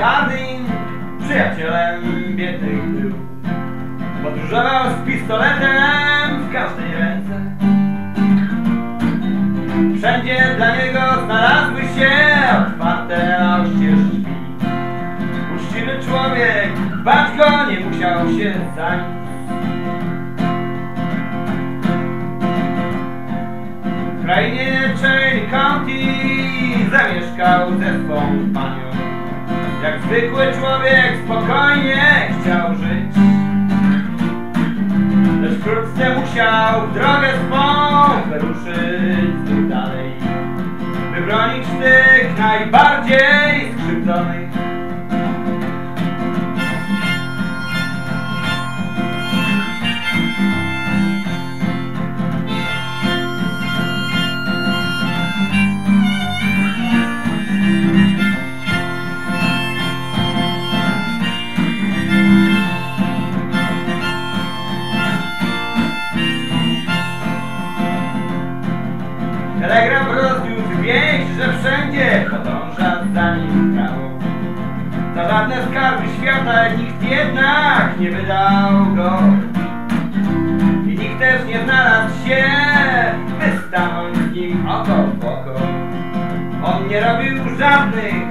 Harding przyjacielem biednych był. Podróżował z pistoletem w każdej ręce. Wszędzie dla niego znalazły się otwarte oścież drzwi. Uczciwy człowiek, bać go nie musiał się za nic. W krainie Chain County zamieszkał ze swą panią. Jak zwykły człowiek spokojnie chciał żyć, lecz wkrótce musiał w drogę swą wyruszyć znów dalej, by bronić tych najbardziej skrzywdzonych. Telegraf rozniósł wieść, że wszędzie podąża za nim prawo. Za żadne skarby świata nikt jednak nie wydał go. I nikt też nie znalazł się, by stanąć z nim oko w oko. On nie robił żadnych